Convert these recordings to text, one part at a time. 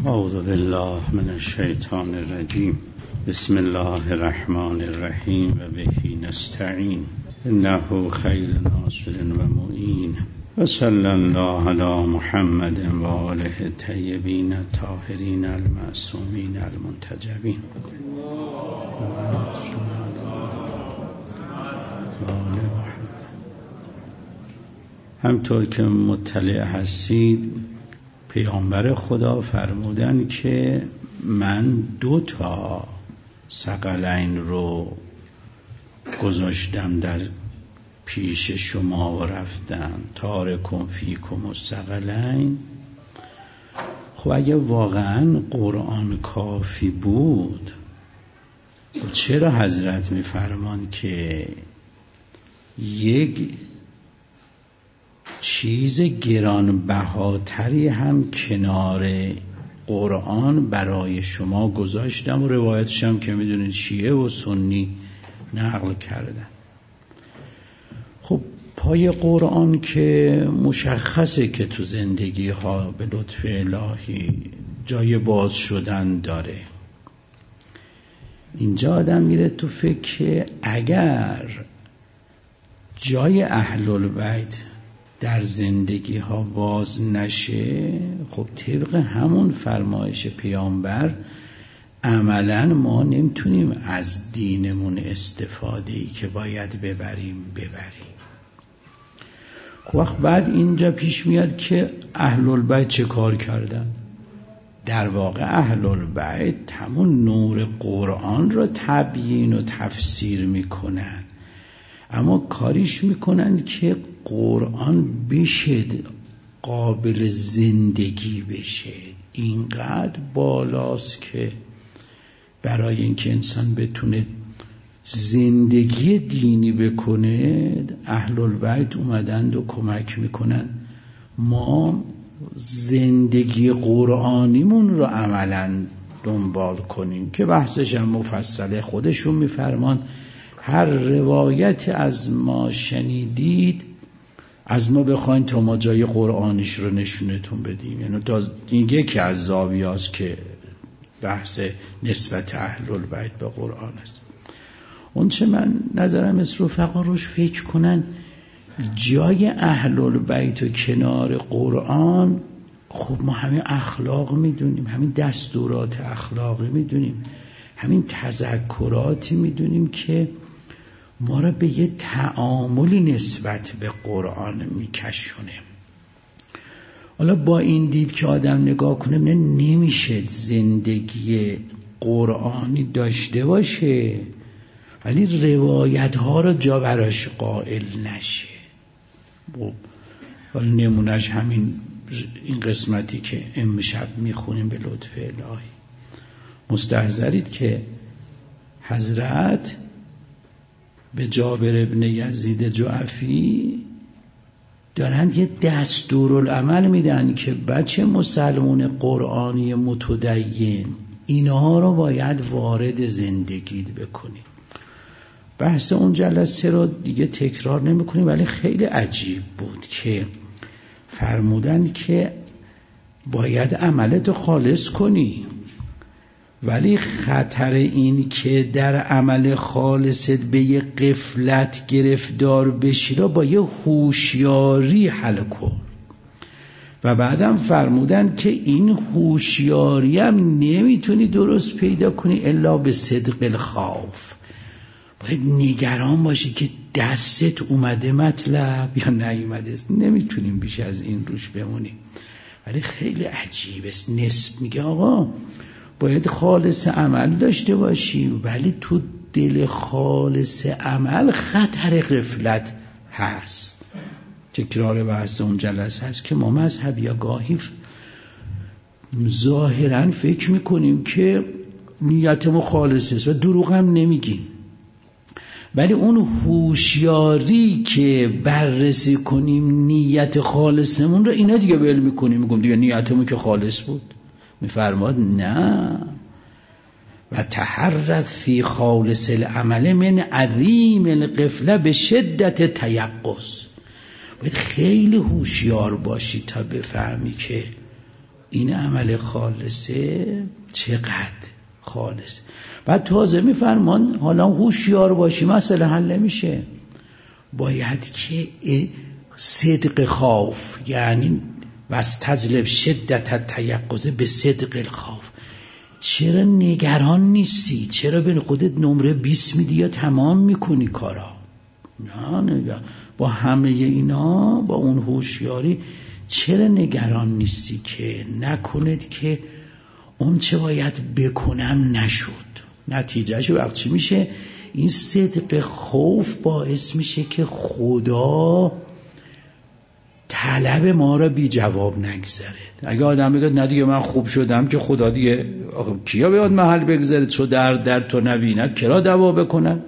اعوذ بالله من الشیطان الرجیم. بسم الله الرحمن الرحیم و بهی نستعین انه خیر ناصر و معین و صلی الله علی محمد و آله الطیبین الطاهرین المعصومین المنتجبین. همطور که مطلع هستید پیامبر خدا فرمودن که من 2 ثقلین رو گذاشتم در پیش شما و رفتم تارکم فیکم الثقلین. خب اگه واقعا قرآن کافی بود چرا حضرت میفرمان که یک چیز گرانبهاتری هم کنار قرآن برای شما گذاشتم و روایتش هم که میدونید شیعه و سنی نقل کردن. خب پای قرآن که مشخصه که تو زندگی ها به لطف الهی جای باز شدن داره. اینجا آدم میره تو فکر که اگر جای اهل البیت در زندگی ها باز نشه، خب طبق همون فرمایش پیامبر عملا ما نمیتونیم از دینمون استفاده‌ای که باید ببریم. خب وقت بعد اینجا پیش میاد که اهل البیت چه کار کردن؟ در واقع اهل البیت همون نور قرآن را تبیین و تفسیر میکنن، اما کاریش میکنن که قرآن بشه قابل زندگی بشه. اینقدر بالاست که برای اینکه انسان بتونه زندگی دینی بکنه اهل البیت اومدند و کمک میکنن ما زندگی قرآنیمون رو عملا دنبال کنیم که بحثش هم مفصله. خودشون میفرمان هر روایتی از ما شنیدید از ما بخواین تا ما جای قرآنیش رو نشونتون بدیم. یعنی تا این یکی از زاویاست که بحث نسبت اهل البیت به قرآن است. اون چه من نظرم است رفقا روش فکر کنن جای اهل البیت و کنار قرآن. خب ما همین اخلاق میدونیم، همین دستورات اخلاقی میدونیم، همین تذکراتی میدونیم که ما را به یه تعاملی نسبت به قرآن میکشونه. حالا با این دید که آدم نگاه کنه نمیشه زندگی قرآنی داشته باشه ولی روایت ها را جا براش قائل نشه. حالا نمونش همین این قسمتی که امشب میخونیم به لطف الهی. مستحضرید که حضرت به جابر ابن یزید جعفی دارند یه دستورالعمل میدن که بچه مسلمون قرآنی متدین اینها رو باید وارد زندگیت بکنی. بحث اون جلسه رو دیگه تکرار نمی کنیم ولی خیلی عجیب بود که فرمودن که باید عملتو خالص کنی ولی خطر این که در عمل خالصت به یه غفلت گرفتار بشی را با یه هوشیاری حل کن. و بعدم فرمودن که این هوشیاری هم نمیتونی درست پیدا کنی الا به صدق الخوف. باید نگران باشی که دستت اومده مطلب یا نیومده. نمیتونیم بیش از این روش بمونیم. ولی خیلی عجیب است. نسب میگه آقا باید خالص عمل داشته باشی ولی تو دل خالص عمل خطر غفلت هست. تکرار بحث اون جلسه هست که ما مذهبی یا گاهی ظاهرا فکر میکنیم که نیتمون خالص است و دروغ هم نمیگیم ولی اون هوشیاری که بررسی کنیم نیت خالصمون رو اینا دیگه بل میکنیم میگم دیگه نیتمون که خالص بود. میفرماد نه و تحرز فی خالص العمل من عظیم الغفله به شدت تیقظ. باید خیلی هوشیار باشی تا بفهمی که این عمل خالصه چقدر خالص. بعد تازه میفرمان حالا هوشیار باشی مسئله حل نمیشه، باید که صدق خوف، یعنی واستجلب شدت التیقظ به صدق الخوف. چرا نگران نیستی؟ چرا به خودت نمره 20 میدی یا تمام میکنی کارا؟ نه با همه اینا، با اون هوشیاری چرا نگران نیستی که نکند که اون چه باید بکنم نشد؟ نتیجهش وقت چی میشه؟ این صدق خوف باعث میشه که خدا طلب ما را بی جواب نگذارد. اگه آدم بگه نه دیگه من خوب شدم که خدا دیگه کیا بیاد محل بگذاره، چو در تو نبیند کرا دوا بکنن.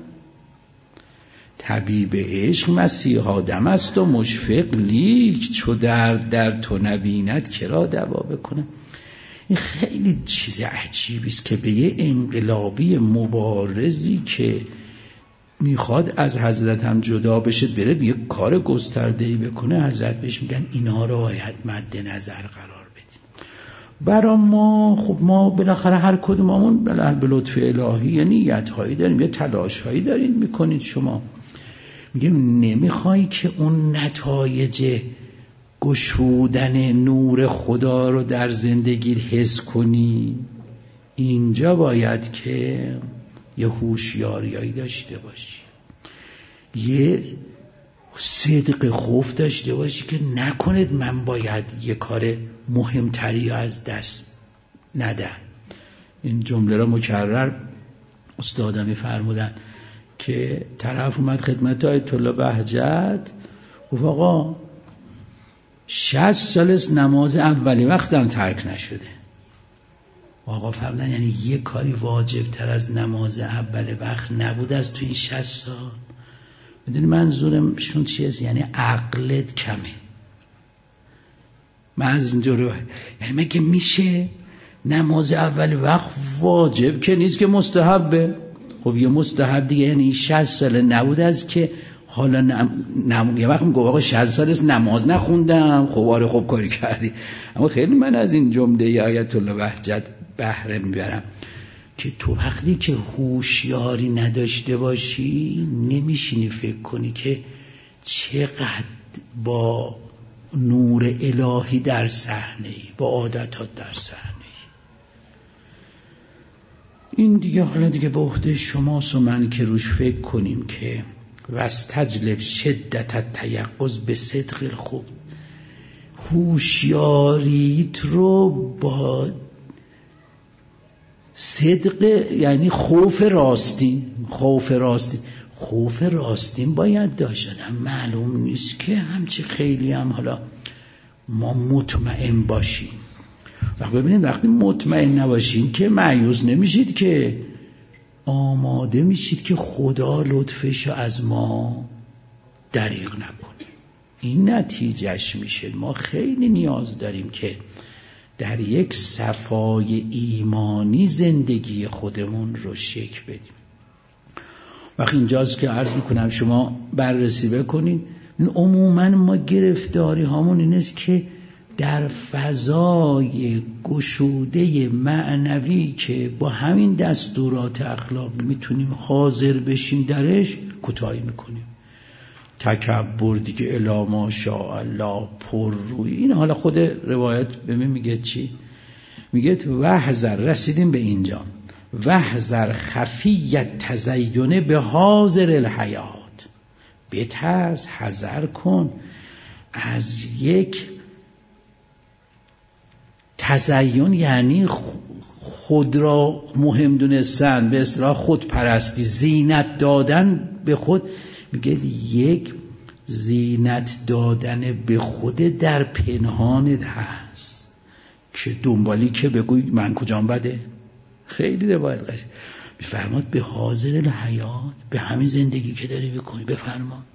طبیب عشق مسیحا دم است و مشفق لیک، چو در تو نبیند کرا دوا بکنن. این خیلی چیز عجیبی است که به یه انقلابی مبارزی که میخواد از حضرت هم جدا بشه بره یه کار گسترده‌ای بکنه، حضرت بهش میگن اینا رو باید مد نظر قرار بدیم. برای ما خب ما بالاخره هر کدوممون به لطف الهی یه نیت‌هایی داریم، یه تلاش‌هایی دارین میکنید. شما میگم نمیخوای که اون نتایج گشودن نور خدا رو در زندگی حس کنی، اینجا باید که یه هوشیاریایی داشته باشی، یه صدق خوف داشته باشی که نکنید من باید یه کار مهمتری از دست ندم. این جمله را مکرر استادم می‌فرمودن که طرف اومد خدمت آیت الله بهجت گفت آقا 60 سال است نماز اولی وقتم ترک نشده. آقا فرمودن یعنی یه کاری واجب تر از نماز اول وقت نبود از توی 60 سال؟ میدونی منظورمشون چیه؟ یعنی عقلت کمه. من از اینجا رو یعنی مگه میشه نماز اول وقت واجب که نیست که مستحبه؟ خب یه مستحب دیگه، یعنی 60 سال نبود از که حالا یه وقت میگه آقا 60 سال است نماز نخوندم. خب آره خب کاری کردی. اما خیلی من از این جمله آیت الله بهجت بهره میبرم که تو وقتی که هوشیاری نداشته باشی نمیشینی فکر کنی که چقدر با نور الهی در صحنه‌ای، با عادتات در صحنه‌ای. این دیگه حالا دیگه به عهده شماست و من که روش فکر کنیم که واستجلب شدت التیقظ به صدق الخوف. هوشیاریت رو با صدق، یعنی خوف راستین باید داشت. معلوم نیست که همچه خیلی هم حالا ما مطمئن باشیم. ببینید وقتی مطمئن نباشین که مایوس نمیشید، که آماده میشید که خدا لطفش از ما دریغ نکنه. این نتیجهش میشه ما خیلی نیاز داریم که در یک صفای ایمانی زندگی خودمون رو شکل بدیم. وقتی اینجاست که عرض میکنم شما بررسی بکنید. عموما ما گرفتاری هامون این است که در فضای گشوده معنوی که با همین دستورات اخلاقی میتونیم حاضر بشیم درش کوتاهی میکنیم. تکبر دیگه الا ماشاءالله پر روی این. حالا خود روایت به من میگه چی؟ میگه وحذر، رسیدیم به اینجا، وحذر خفیت تزین به حاضر الحیات. بترس، حذر کن از یک تزین، یعنی خود را مهم دونستن، به اصطلاح خودپرستی، زینت دادن به خود. میگه یک زینت دادن به خود در پنهانت هست که دنبالی که بگوی من کجام بده. خیلی روایت قشنگ میفرماد به حاضر الحیات، به همین زندگی که داری بکنی بفرما.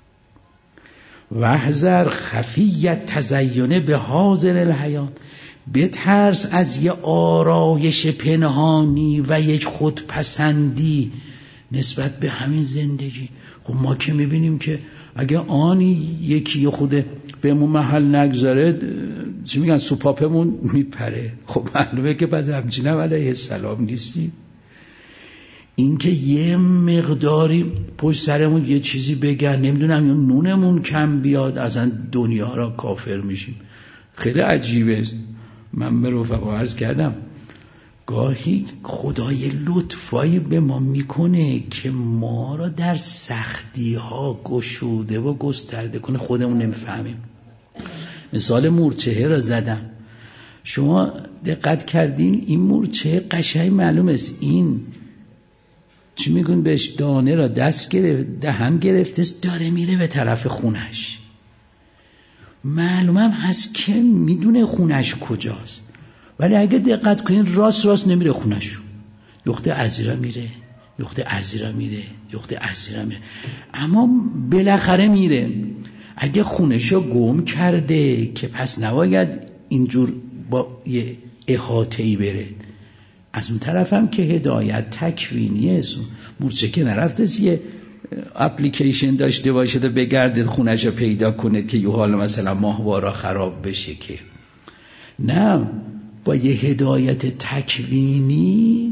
وحذر خفیت تزین به حاضر الحیات. بترس از یه آرایش پنهانی و یک خودپسندی نسبت به همین زندگی. خب ما که میبینیم که اگه آنی یکی خود بهمون محل نگذاره چی میگن سوپاپمون میپره. خب معلومه که پس همچین هم علیه السلام نیستیم. این که یه مقداری پشت سرمون یه چیزی بگن نمیدونم یا نونمون کم بیاد اصلا دنیا را کافر میشیم. خیلی عجیبه. من به رفقا عرض کردم گاهی خدای لطفایی به ما میکنه که ما را در سختی ها گشوده و گسترده کنه، خودمون نمیفهمیم. مثال مورچه را زدم، شما دقت کردین این مورچه قشنگ معلوم است این چی میگن بهش دانه را دست گرفت دهن گرفته داره میره به طرف خونش. معلومم هست که میدونه خونش کجاست، ولی اگه دقت کنین راست نمیره خونش، یخته ازیرا میره یخته ازیرا میره یخته ازیرا میره، اما بالاخره میره. اگه خونشو گم کرده که پس نباید اینجور با یه احاطه‌ای بره. از اون طرف هم که هدایت تکوینیه، مورچه که نرفته یه اپلیکیشن داشته باشه و بگرده خونش رو پیدا کنه که یه حال مثلا ماهوارا خراب بشه، که نه، با یه هدایت تکوینی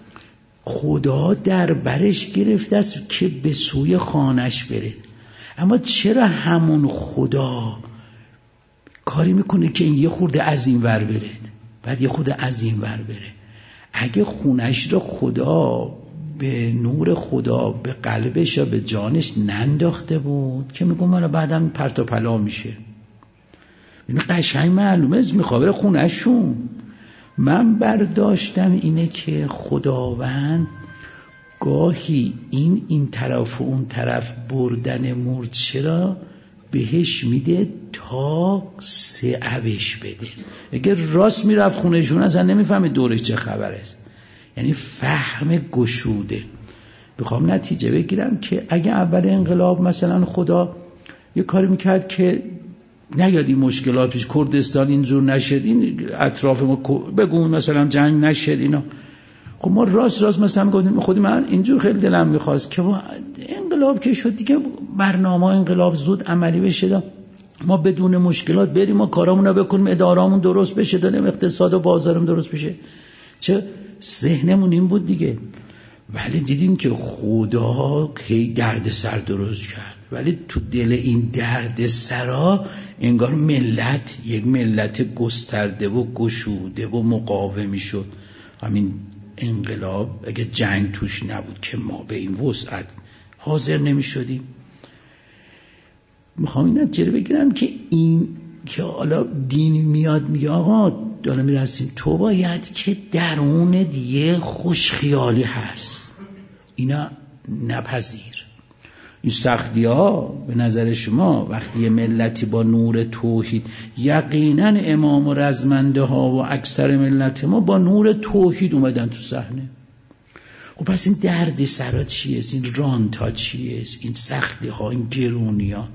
خدا در برش گرفته است که به سوی خانش بره. اما چرا همون خدا کاری میکنه که این یه خورده از این ور بره بعد یه خورده از این ور بره؟ اگه خونش رو خدا به نور خدا به قلبش یا به جانش ننداخته بود که میگم من بعدم پرت و پلا میشه. این قشنگ معلومه از میخوابه خونهشون. من برداشتم اینه که خداوند گاهی این طرف و اون طرف بردن مورچه را بهش میده تا سعبش بده. اگر راست میرفت خونهشون اصلا نمیفهمه دورش چه خبر است، یعنی فهم گشوده. بخوام نتیجه بگیرم که اگه اول انقلاب مثلا خدا یه کاری میکرد که نیاد این مشکلات پیش، کردستان اینجور نشد، این اطراف ما بگون مثلا جنگ نشد اینا، خب ما راست مثلا میگفتیم خودی من اینجور خیلی دلم میخواست که انقلاب که شد دیگه برنامه انقلاب زود عملی بشه، ما بدون مشکلات بریم ما کارامون رو بکنیم، ادارامون درست بشه، داریم اقتصاد و بازارم درست بشه. چه ذهنمون این بود دیگه. ولی دیدیم که خدا کی درد سر درست کرد، ولی تو دل این درد سرا انگار ملت یک ملت گسترده و گشوده و مقاومی شد. همین انقلاب اگه جنگ توش نبود که ما به این وسعت حاضر نمی شدیم. میخوام این نتیجه بگیرم که این که حالا دینی میاد میگه آقا دارم میرسیم تو باید که درونت یه خوش خیالی هست، اینا نپذیر. این سختی ها به نظر شما وقتی یه ملتی با نور توحید، یقینا امام و رزمنده ها و اکثر ملت ما با نور توحید اومدن تو صحنه، خب پس این درد سرا چیه؟ این رانتا چیه؟ این سختی ها، این گرونی ها؟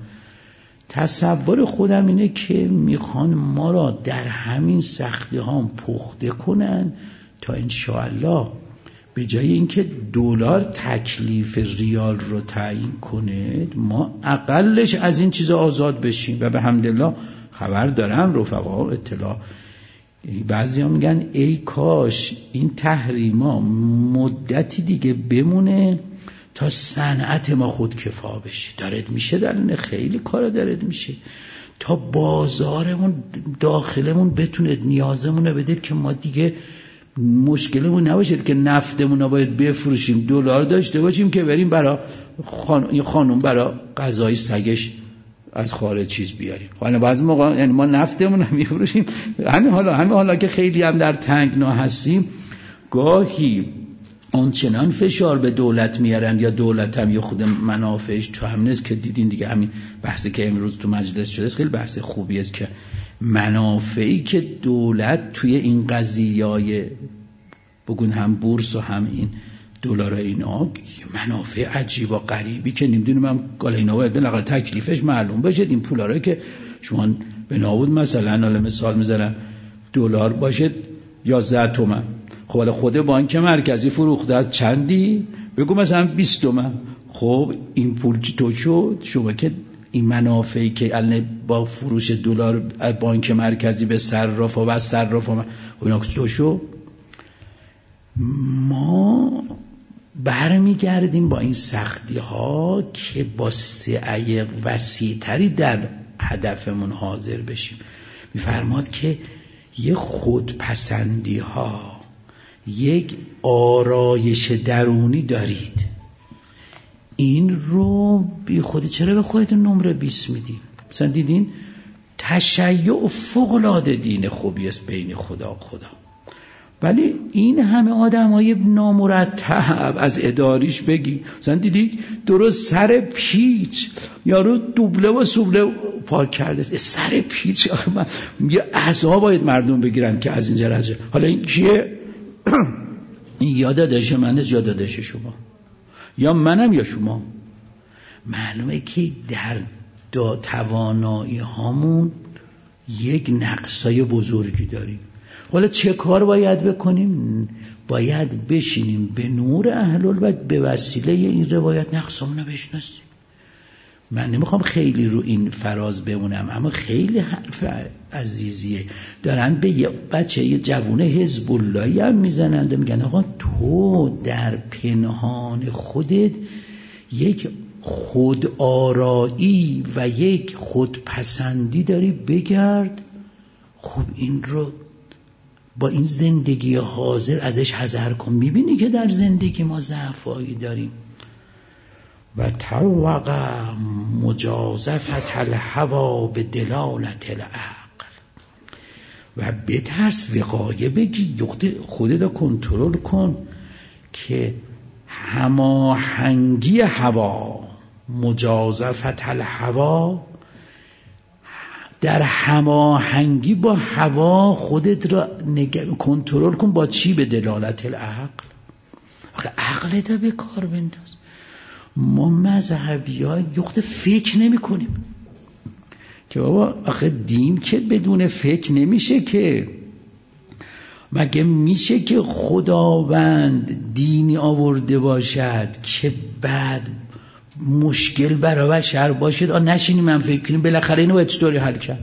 تصور خودم اینه که میخوان ما را در همین سختی ها پخته کنن تا انشاءالله به جای اینکه دلار تکلیف ریال رو تعیین کنه ما اقلش از این چیزا آزاد بشیم. و به حمدالله خبر دارم رفقا اطلاع، بعضی ها میگن ای کاش این تحریما مدتی دیگه بمونه تا صنعت ما خودکفا بشه. دارد میشه، در خیلی کارا دارد میشه، تا بازارمون داخلمون بتونه نیازمون رو بده که ما دیگه مشکلمون نباشه که نفتمون رو باید بفروشیم، دلار داشته باشیم که بریم برای خانم برای غذای سگش از خارج چیز بیاریم. حالا بعضی موقع یعنی ما نفتمون رو میفروشیم، همین حالا که خیلی هم در تنگنا هستیم، گاهی آنچنان فشار به دولت میارن یا دولت هم یا خود منافعش تو هم نیست که دیدین دیگه. همین بحثی که امروز تو مجلس شده خیلی بحث خوبی است که منافعی که دولت توی این قضیه‌های بگون هم بورس و هم این دلار اینا منافع عجیب و غریبی که نمیدونم هم گالا اینا باید لااقل تکلیفش معلوم بشه. این پولاره که شما به نابود مثلا حالا مثال میذارم دلار باشه 11 تومن، خب حالا خود بانک مرکزی فروخته از چندی بگو مثلا 20 تومن. خب این پول تو شد، شما که این منافعی که الان با فروش دلار بانک مرکزی به صراف و صراف اینا تو شد. ما برمیگردیم با این سختی ها که با سعی وسیع‌تری در هدفمون حاضر بشیم. میفرماد که یه خودپسندی ها، یک آرایش درونی دارید، این رو بی خودی چرا به خودتون نمره 20 میدین؟ مثلا دیدین تشیع فوق‌العاده دین خوبی است بین خدا، ولی این همه آدمای نامرتب از اداریش بگی، مثلا دیدی درست سر پیچ یارو دوبله و سوبله پارک کرده، سر پیچ. من یه عذاب باید مردم بگیرن که از اینجا رجع. حالا این کیه؟ این یا داداش من است یا داداش شما، یا منم یا شما. معلومه که در توانایی هامون یک نقصای بزرگی داریم. حالا چه کار باید بکنیم؟ باید بشینیم به نور اهل‌البیت به وسیله این روایت نقصمون رو بشناسیم. من نمیخوام خیلی رو این فراز بمونم، اما خیلی حرف عزیزیه. دارن به یه بچه یه جوون حزب اللهی هم میزنند و میگن آقا تو در پنهان خودت یک خودآرایی و یک خودپسندی داری، بگرد. خب این رو با این زندگی حاضر ازش حذر کن. میبینی که در زندگی ما ضعفایی داریم. و توقع مجازفت الهوا به دلالت العقل، و بترس وقایه بگی، خودت رو کنترل کن که هماهنگی هوا، مجازفت الهوا، در هماهنگی با هوا خودت را کنترل کن. با چی؟ به دلالت العقل. آخه عقلت رو به کار بنداز. ما مذهبی ها یخت فکر نمی کنیم که بابا آخه دین که بدون فکر نمیشه که. مگه میشه که خداوند دینی آورده باشد که بعد مشکل برای بشر باشد نشینیم من فکر کنیم بالاخره اینو باید چطوری حل کرد؟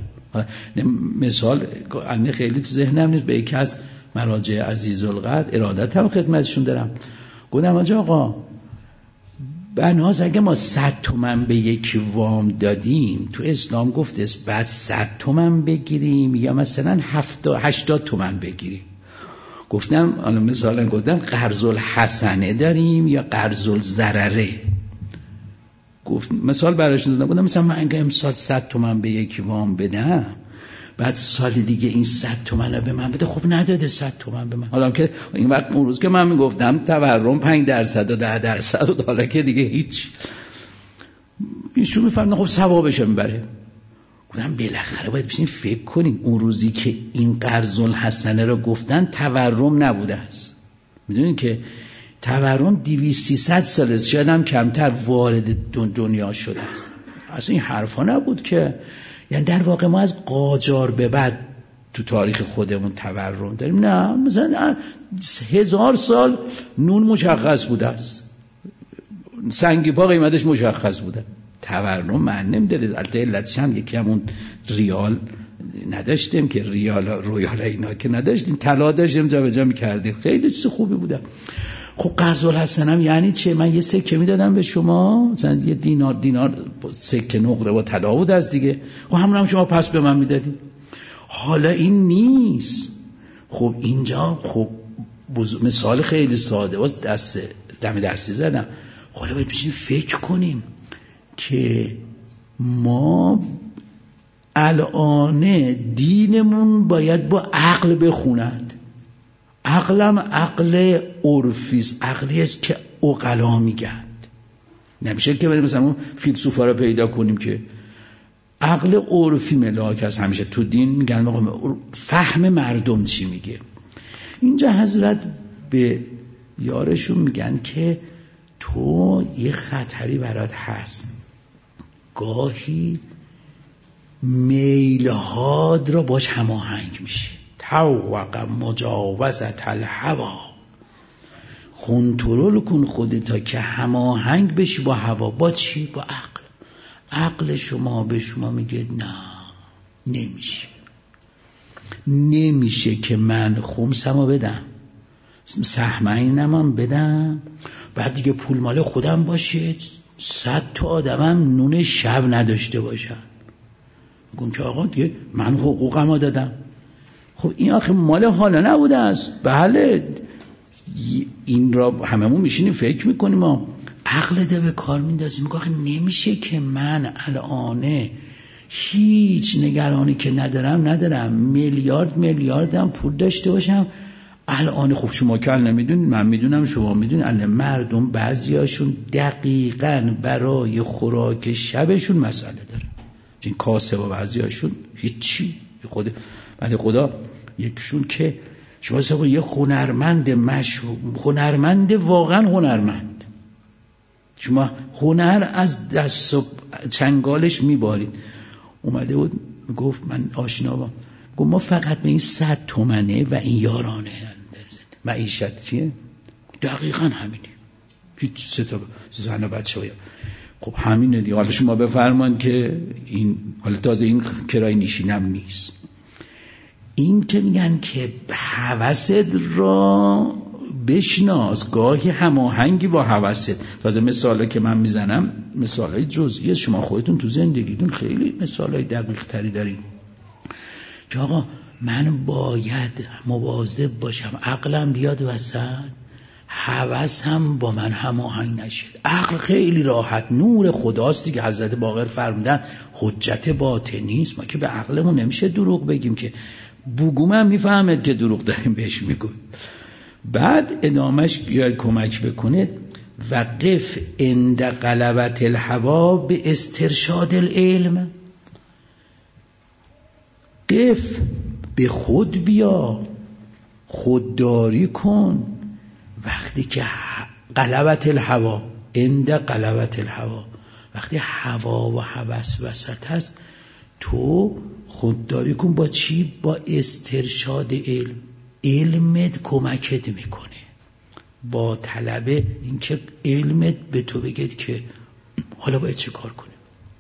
مثال خیلی تو ذهنم نیست، به یکی از مراجع عزیزالقدر ارادت هم خدمتشون دارم، گفتم آقا بناز اگه ما 100 تومن به یکی وام دادیم، تو اسلام گفته است بعد 100 تومن بگیریم یا مثلا 80 تومن بگیریم. گفتم حالا مثلا گفتم قرض الحسنه داریم یا قرض الضرره. گفت مثال براشون زدم، گفتم مثلا من اگه امسال 100 تومن به یکی وام بدم، بعد سال دیگه این 100 تومن رو به من بده. خب نداده 100 تومن به من. حالا که این وقت اون روز که من میگفتم تورم 5% و 10% و حالا که دیگه هیچ، ایشون میفهمن خب ثوابش میبره. گفتم بالاخره باید بشین فکر کنین اون روزی که این قرض الحسنه رو گفتن تورم نبوده است. میدونین که تورم 200-300 سال است، شاید هم کمتر وارد دنیا شده است. اصلا این حرفا نبود که، یعنی در واقع ما از قاجار به بعد تو تاریخ خودمون تورم داریم. نه، مثلا 1000 سال نون مشخص بوده است، سنگی پا قیمتش مشخص بوده. تورم معنی نمیده. البته علتش هم یکی همون ریال نداشتیم که رویال اینا که نداشتیم، طلا داشتیم جابجا می‌کردیم، خیلی چیز خوبی بوده. خب قرض الحسنه یعنی چه؟ من یه سکه میدادم به شما، مثلا یه دینار سکه نقره با طلا بود از دیگه، خب همون هم شما پس به من میدادید. حالا این نیست. خب اینجا خب مثال خیلی ساده واسه دستی زدم. حالا باید بشین فکر کنیم که ما الان دینمون باید با عقل بخوند. عقلم عقل عرفیست، عقلی است که عقلا میگند. نمیشه که مثلا اون فیلسوفا رو پیدا کنیم که عقل عرفی ملاک است. همیشه تو دین میگن فهم مردم چی میگه. اینجا حضرت به یارشون میگن که تو یه خطری برات هست، گاهی میلهاد را باش هماهنگ میشی. توقع مجاوزت الهوا. کنترل کن خودتا که هماهنگ بشی با هوا. با چی؟ با عقل. عقل شما به شما میگه نه، نمیشه که من خمسمو بدم، سهم اینم بدم، بعد دیگه پول مال خودم باشه، 100 تا آدمم نون شب نداشته باشن. میگم که آقا دیگه من حقوقمو دادم. خب این آخه مال حالا نبوده است. بله این را هممون میشینیم فکر میکنیم، ما عقل ده به کار میندازیم. میگه آخه نمیشه که من الان هیچ نگرانی که ندارم میلیاردم پول داشته باشم الان. خب شما که نمیدونید، من میدونم، شما میدونید، الان مردم بعضیاشون دقیقاً برای خوراک شبشون مسئله داره. این کاسه با بعضیاشون هیچی. خود بعد خدا یکشون که شما سبا یه هنرمند مشهور، هنرمند واقعا هنرمند، شما هنر از دست و چنگالش میبارید. اومده بود گفت من آشنا با، گفت ما فقط به این 100 تومنه و این یارانه معیشت چیه؟ دقیقا همینی، هیچ 3 تا زن و بچه های. خب همینه دیگه. حالا شما بفرمان که این، حالا تازه این کرای نشینم نیست. این که میگن که هوست را بشناس، گاهی هماهنگی با هوست. تازه مثاله که من میزنم مثالای جزئی، شما خودتون تو زندگیتون خیلی مثالای دقیق تری دارین که آقا من باید مواظب باشم عقلم بیاد وسط، هوسم با من هماهنگ نشه. عقل خیلی راحت نور خداست دیگه. حضرت باقر فرمودن حجت باطنی است. ما که به عقلمون نمیشه دروغ بگیم که، بگوم هم میفهمد که دروغ داریم بهش میگویم. بعد ادامش بیاید کمک بکنه. وقف عند غلبت الهوا به استرشاد العلم. قف، به خود بیا، خودداری کن وقتی که غلبت الهوا، عند غلبت الهوا، وقتی هوا و هوس وسط هست، تو خودداری کن. با چی؟ با استرشاد علم. علمت کمکت میکنه با طلب اینکه علمت به تو بگید که حالا باید چه کار کنیم.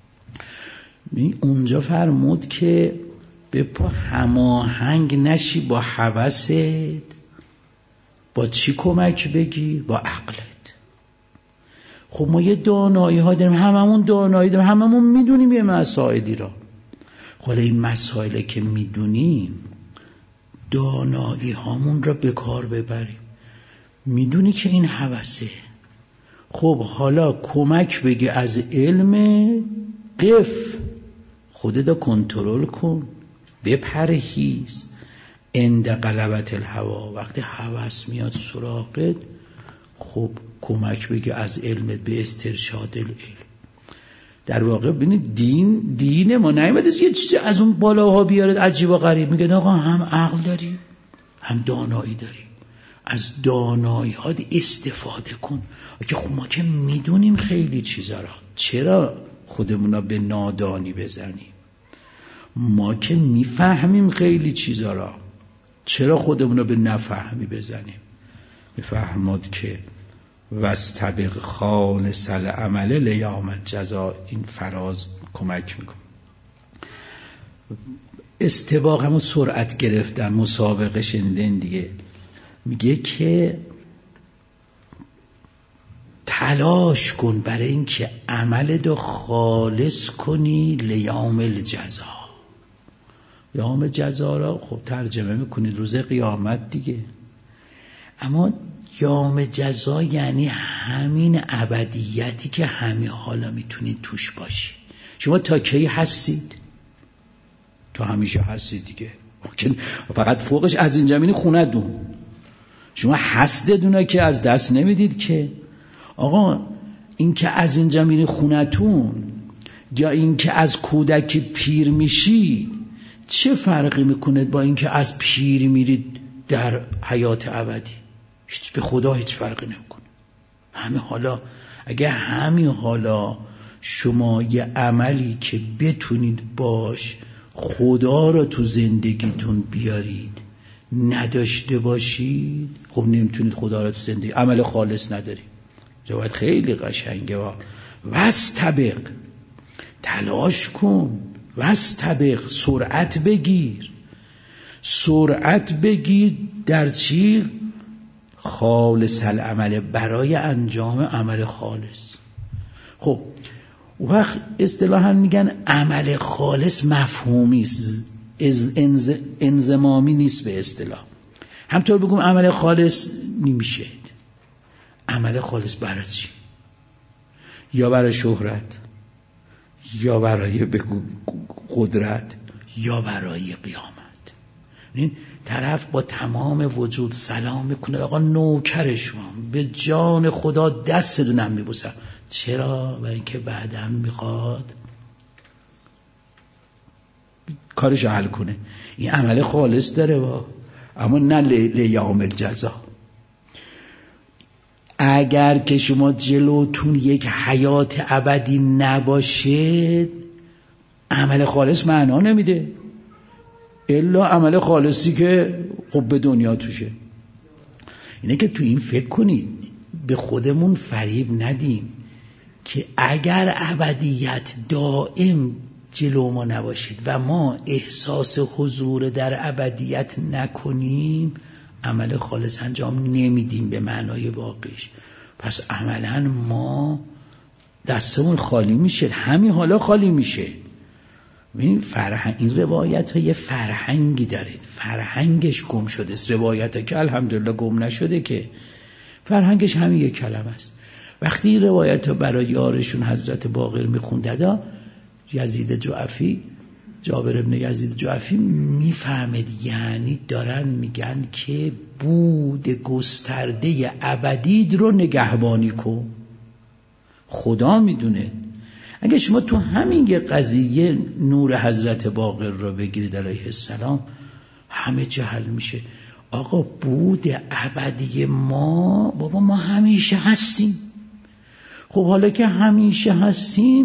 اونجا فرمود که به پا هماهنگ نشی با هوست. با چی کمک بگیر؟ با عقلت. خب ما یه دانایی ها داریم، هممون دانایی داریم، هممون میدونیم یه مسائلی را. حالا این مسائلی که میدونیم دانایی هامون را به کار ببریم. میدونی که این هوسه، خب حالا کمک بگی از علم. قف، خودت را کنترل کن، بپرهیز. عند غلبت الهوا، وقتی هوس میاد سراغت، خب کمک بگی از علمت به استرشاد العلم. در واقع ببینید دین ما نیامده یه چیزی از اون بالاها بیارد عجیب و غریب. میگه آقا هم عقل داریم هم دانایی داریم، از دانایی ها استفاده کن. که خب ما که میدونیم خیلی چیزا را، چرا خودمون را به نادانی بزنیم؟ ما که میفهمیم خیلی چیزا را، چرا خودمون را به نفهمی بزنیم؟ میفهمد که واستبق خالص العمل لیوم الجزا. این فراز کمک میکنه. استباق همون سرعت گرفتن، مسابقه شنیدن دیگه. میگه که تلاش کن برای اینکه عملت رو خالص کنی لیوم الجزا. یوم جزا را خب ترجمه میکنید روز قیامت دیگه، اما یوم جزا یعنی همین ابدیتی که همین حالا میتونید توش باشید. شما تا کی هستید؟ تا همیشه هستید دیگه. فقط فوقش از این زمین خونه دون. شما هستدونه که از دست نمیدید که. آقا این که از این زمین خونتون یا این که از کودکی پیر میشی چه فرقی میکنه با این که از پیر میرید در حیات ابدی؟ به خدا هیچ فرقی نمیکنه. همین حالا اگه همین حالا شما یه عملی که بتونید باش خدا رو تو زندگیتون بیارید، نداشته باشید خب نمیتونید خدا را تو زندگی عمل خالص ندارید. روایت خیلی قشنگه واستبق، تلاش کن، واستبق، سرعت بگیر در چی؟ خالص العمل، برای انجام عمل خالص. خب وقت اصطلاحاً میگن عمل خالص مفهومی است، انضمامی نیست به اصطلاح. همطور بگم عمل خالص نمیشه. عمل خالص برای چی؟ یا برای شهرت، یا برای قدرت، یا برای قیامت. این طرف با تمام وجود سلام میکنه آقا نوکر شما، به جان خدا دستتونم میبوسم. چرا؟ برای اینکه بعدم میخواد کارشو حل کنه. این عمل خالص داره اما نه لیوم الجزا. اگر که شما جلوتون یک حیات ابدی نباشه عمل خالص معنا نمیده، الا عمل خالصی که خب به دنیا توشه. اینه که تو این فکر کنید، به خودمون فریب ندیم که اگر ابدیت دائم جلو ما نباشید و ما احساس حضور در ابدیت نکنیم عمل خالص انجام نمیدیم به معنای واقعیش. پس عملا ما دستمون خالی میشه، همین حالا خالی میشه. این روایت ها یه فرهنگی داره، فرهنگش گم شده است. روایت ها که الحمدلله گم نشده، که فرهنگش همین یک کلمه است. وقتی این روایت ها برای یارشون حضرت باقر میخوندد، یزید جعفی، جابر ابن یزید جعفی میفهمد یعنی دارن میگن که بود گسترده ابدید رو نگهبانی کن. خدا میدونه اگه شما تو همین یه قضیه نور حضرت باقر رو بگیرید علیه السلام همه چه حل میشه. آقا بود ابدی ما، بابا ما همیشه هستیم. خب حالا که همیشه هستیم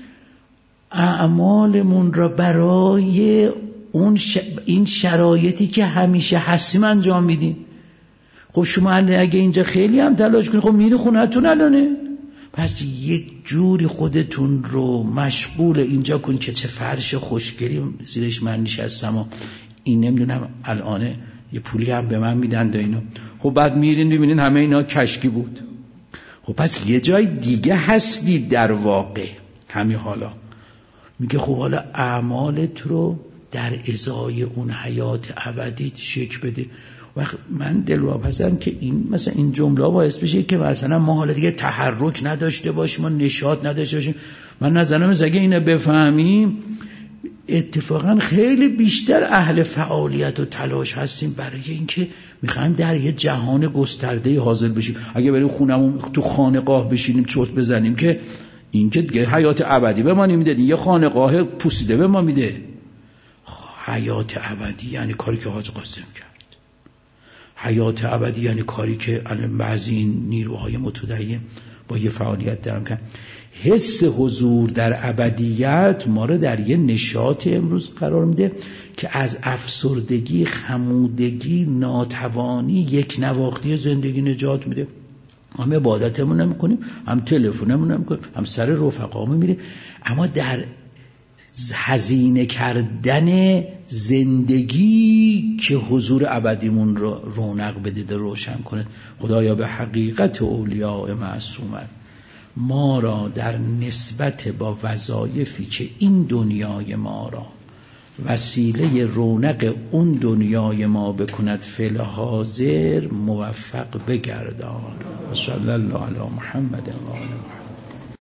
اعمالمون را برای این شرایطی که همیشه هستیم انجام میدیم. خب شما اگه اینجا خیلی هم تلاش کنید، خب میری خونه‌تون الانه، پس یک جوری خودتون رو مشغول اینجا کن که چه فرش خوشگلی زیرش من نشستم و این نمیدونم الانه یه پولی هم به من میدن و اینو. خب بعد میرین ببینین همه اینا کشکی بود. خب پس یه جای دیگه هستید در واقع. همین حالا میگه خب حالا اعمالت رو در ازای اون حیات ابدی شکل بده. وقت من دلواپسم که این مثلا این جمله باعث بشه که مثلا ما حالا دیگه تحرک نداشته باشیم، ما نشاط نداشته باشیم. من نظرم است اگه اینو بفهمیم اتفاقا خیلی بیشتر اهل فعالیت و تلاش هستیم برای اینکه میخوایم در یه جهان گسترده حاضر بشیم. اگه بریم خونمون تو خانقاه بشینیم چرت بزنیم که این که دیگه حیات ابدی به ما نمیده، یه خانقاه پوسیده به ما میده. حیات ابدی یعنی کاری که حاج قاسم کرد. حیات ابدی یعنی کاری که بعضی این نیروهای متدین با یه فعالیت دارن کردن. حس حضور در ابدیت ما رو در یه نشاط امروز قرار میده که از افسردگی، خمودگی، ناتوانی، یک نواختی زندگی نجات میده. هم عبادتمون نمی‌کنیم، هم تلفنمون نمی‌کنیم، هم سر رفقامون میریم، اما در هزینه کردن زندگی که حضور ابدیمون رو رونق بده، روشن کنه. خدایا به حقیقت اولیاء معصومت ما را در نسبت با وظایفی که این دنیای ما را وسیله رونق اون دنیای ما بکند فعل حاضر موفق بگردان. صلی الله علی محمد و آله محمد.